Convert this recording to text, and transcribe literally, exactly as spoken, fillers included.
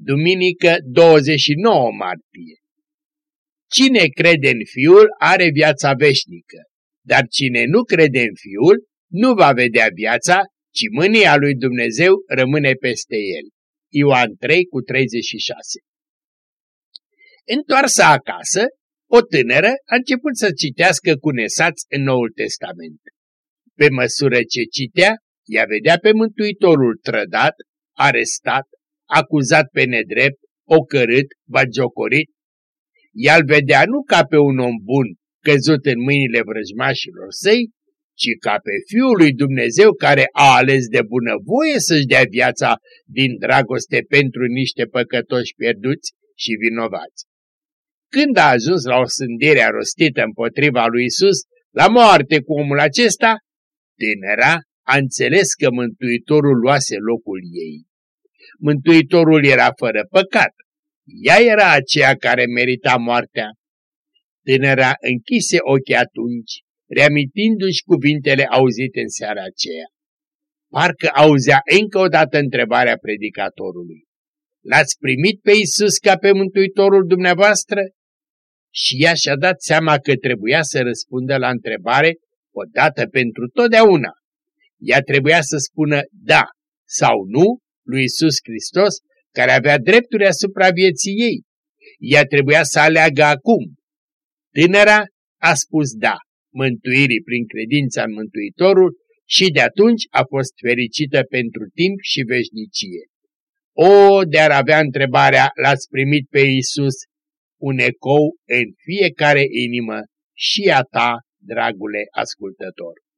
duminică douăzeci și nouă martie. Cine crede în Fiul are viața veșnică, dar cine nu crede în Fiul nu va vedea viața, ci mânia lui Dumnezeu rămâne peste el. Ioan trei cu treizeci și șase. Întoarsă acasă, o tânără a început să citească cu nesați în Noul Testament. Pe măsură ce citea, ea vedea pe Mântuitorul trădat, arestat, acuzat pe nedrept, ocărât, bagiocorit. Ea îl vedea nu ca pe un om bun căzut în mâinile vrăjmașilor săi, ci ca pe Fiul lui Dumnezeu care a ales de bunăvoie să-și dea viața din dragoste pentru niște păcătoși pierduți și vinovați. Când a ajuns la osândirea rostită împotriva lui Isus, la moarte cu omul acesta, tânăra a înțeles că Mântuitorul luase locul ei. Mântuitorul era fără păcat, ea era aceea care merita moartea. Tânăra închise ochii atunci, reamintindu-și cuvintele auzite în seara aceea. Parcă auzea încă o dată întrebarea predicatorului. L-ați primit pe Iisus ca pe Mântuitorul dumneavoastră? Și ea și-a dat seama că trebuia să răspundă la întrebare odată pentru totdeauna. Ea trebuia să spună da sau nu lui Iisus Hristos, care avea drepturi asupra vieții ei. Ea trebuia să aleagă acum. Tânăra a spus da mântuirii prin credința în Mântuitorul și de atunci a fost fericită pentru timp și veșnicie. O, de-ar avea întrebarea, l-ați primit pe Iisus, un ecou în fiecare inimă și a ta, dragule ascultător.